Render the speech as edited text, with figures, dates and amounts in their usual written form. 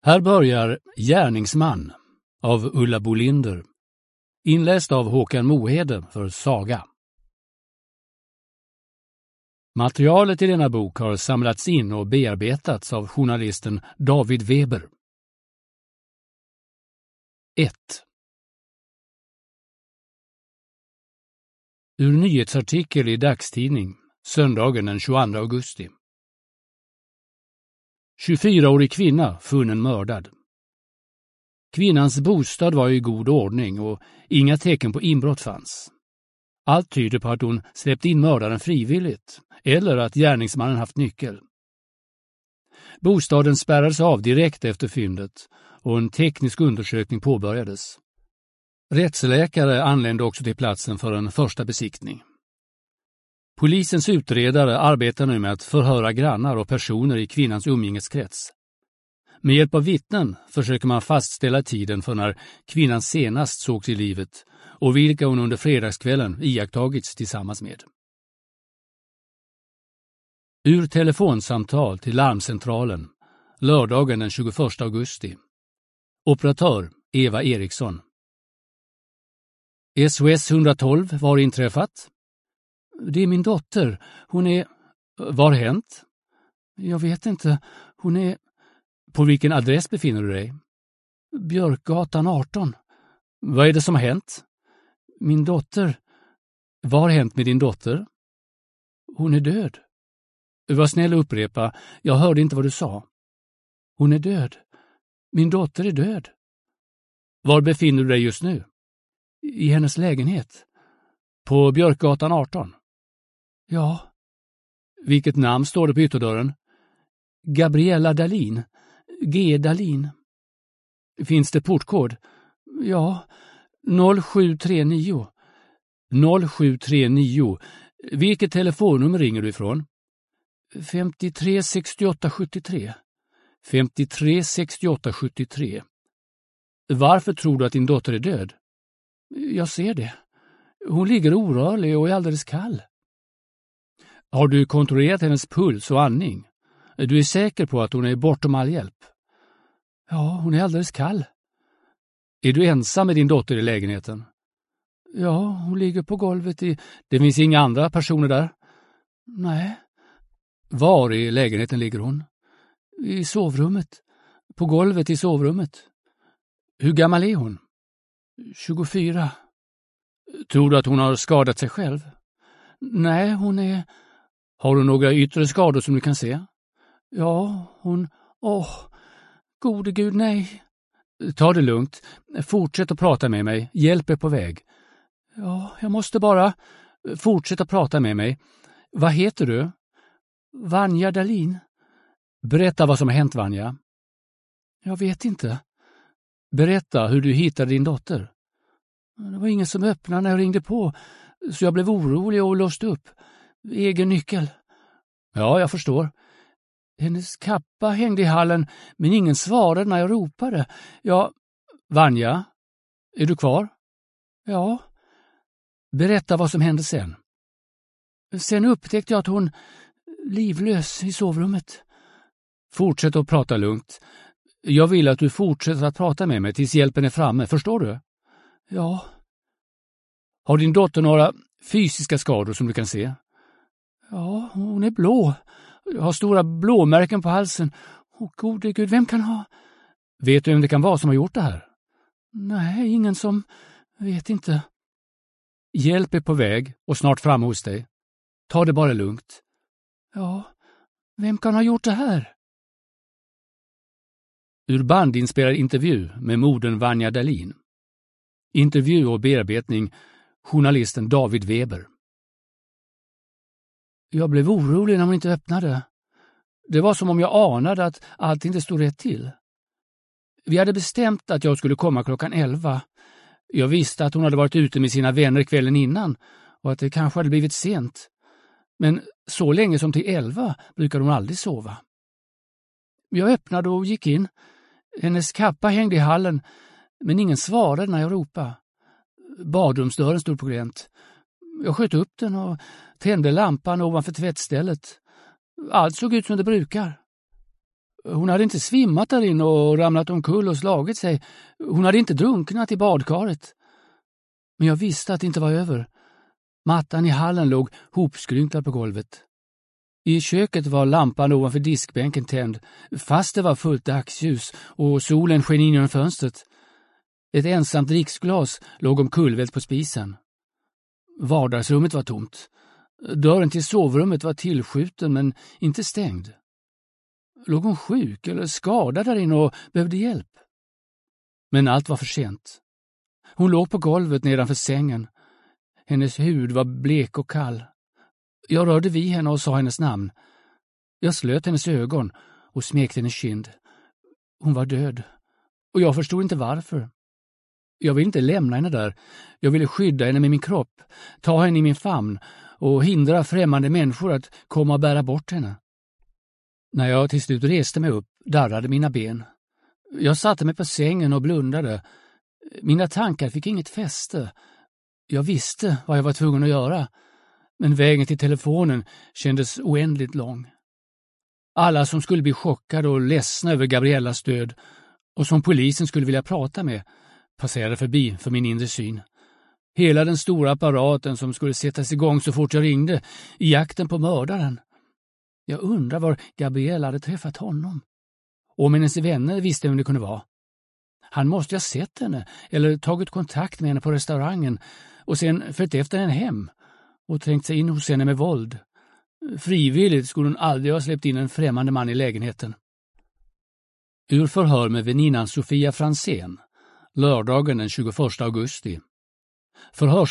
Här börjar Gärningsman av Ulla Bolinder, inläst av Håkan Mohede för Saga. Materialet i denna bok har samlats in och bearbetats av journalisten David Weber. 1. Ur nyhetsartikel i dagstidning, söndagen den 22 augusti. 24-årig kvinna funnen mördad. Kvinnans bostad var i god ordning och inga tecken på inbrott fanns. Allt tyder på att hon släppt in mördaren frivilligt eller att gärningsmannen haft nyckel. Bostaden spärrades av direkt efter fyndet och en teknisk undersökning påbörjades. Rättsläkare anlände också till platsen för en första besiktning. Polisens utredare arbetar nu med att förhöra grannar och personer i kvinnans umgängeskrets. Med hjälp av vittnen försöker man fastställa tiden för när kvinnan senast sågs i livet och vilka hon under fredagskvällen iakttagits tillsammans med. Ur telefonsamtal till larmcentralen, lördagen den 21 augusti. Operatör Eva Eriksson. SOS 112, var inträffat? Det är min dotter. Hon är... Var hänt? Jag vet inte. Hon är... På vilken adress befinner du dig? Björkgatan 18. Vad är det som har hänt? Min dotter. Vad har hänt med din dotter? Hon är död. Var snäll och upprepa. Jag hörde inte vad du sa. Hon är död. Min dotter är död. Var befinner du dig just nu? I hennes lägenhet. På Björkgatan 18. Ja. Vilket namn står det på ytterdörren? Gabriella Dahlin. G. Dahlin. Finns det portkod? Ja. 0739. 0739. Vilket telefonnummer ringer du ifrån? 53 68 73. 53 68 73. Varför tror du att din dotter är död? Jag ser det. Hon ligger orörlig och är alldeles kall. Har du kontrollerat hennes puls och andning? Du är säker på att hon är bortom all hjälp? Ja, hon är alldeles kall. Är du ensam med din dotter i lägenheten? Ja, hon ligger på golvet i... Det finns inga andra personer där? Nej. Var i lägenheten ligger hon? I sovrummet. På golvet i sovrummet. Hur gammal är hon? 24. Tror du att hon har skadat sig själv? Nej, hon är... Har hon några yttre skador som du kan se? Ja, hon... Gode Gud, nej. Ta det lugnt. Fortsätt att prata med mig. Hjälp är på väg. Ja, jag måste bara... Fortsätt att prata med mig. Vad heter du? Vanja Dahlin. Berätta vad som har hänt, Vanja. Jag vet inte. Berätta hur du hittade din dotter. Det var ingen som öppnade när jag ringde på, så jag blev orolig och låste upp. Egen nyckel. Ja, jag förstår. Hennes kappa hängde i hallen, men ingen svarade när jag ropade. Ja, Vanja, är du kvar? Ja. Berätta vad som hände sen. Sen upptäckte jag att hon livlös i sovrummet. Fortsätt att prata lugnt. Jag vill att du fortsätter att prata med mig tills hjälpen är framme, förstår du? Ja. Har din dotter några fysiska skador som du kan se? Ja, hon är blå. Jag har stora blåmärken på halsen. Gode Gud, vem kan ha... Vet du vem det kan vara som har gjort det här? Nej, ingen som... Vet inte. Hjälp är på väg och snart framme hos dig. Ta det bara lugnt. Ja, vem kan ha gjort det här? Ur bandinspelad intervju med modern Vanja Dahlin. Intervju och bearbetning journalisten David Weber. Jag blev orolig när hon inte öppnade. Det var som om jag anade att allt inte stod rätt till. Vi hade bestämt att jag skulle komma klockan 11. Jag visste att hon hade varit ute med sina vänner kvällen innan och att det kanske hade blivit sent. Men så länge som till 11 brukade hon aldrig sova. Jag öppnade och gick in. Hennes kappa hängde i hallen, men ingen svarade när jag ropade. Badrumsdörren stod på glänt. Jag sköt upp den och tände lampan ovanför tvättstället. Allt såg ut som det brukar. Hon hade inte svimmat där inne och ramlat omkull och slagit sig. Hon hade inte drunknat i badkaret. Men jag visste att det inte var över. Mattan i hallen låg hopskrynklad på golvet. I köket var lampan ovanför diskbänken tänd, fast det var fullt dagsljus och solen sken in genom fönstret. Ett ensamt dricksglas låg omkullvält på spisen. Vardagsrummet var tomt. Dörren till sovrummet var tillskjuten men inte stängd. Låg hon sjuk eller skadad där inne och behövde hjälp? Men allt var för sent. Hon låg på golvet nedanför sängen. Hennes hud var blek och kall. Jag rörde vid henne och sa hennes namn. Jag slöt hennes ögon och smekte hennes kind. Hon var död. Och jag förstod inte varför. Jag ville inte lämna henne där. Jag ville skydda henne med min kropp, ta henne i min famn och hindra främmande människor att komma och bära bort henne. När jag till slut reste mig upp darrade mina ben. Jag satte mig på sängen och blundade. Mina tankar fick inget fäste. Jag visste vad jag var tvungen att göra, men vägen till telefonen kändes oändligt lång. Alla som skulle bli chockade och ledsna över Gabriellas död och som polisen skulle vilja prata med passerade förbi för min inre syn. Hela den stora apparaten som skulle sättas igång så fort jag ringde i jakten på mördaren. Jag undrar var Gabriella hade träffat honom. Och om hennes vänner visste vem det kunde vara. Han måste ha sett henne eller tagit kontakt med henne på restaurangen och sen följt efter henne hem och trängt sig in hos henne med våld. Frivilligt skulle hon aldrig ha släppt in en främmande man i lägenheten. Ur förhör med väninnan Sofia Fransén, lördagen den 21 augusti.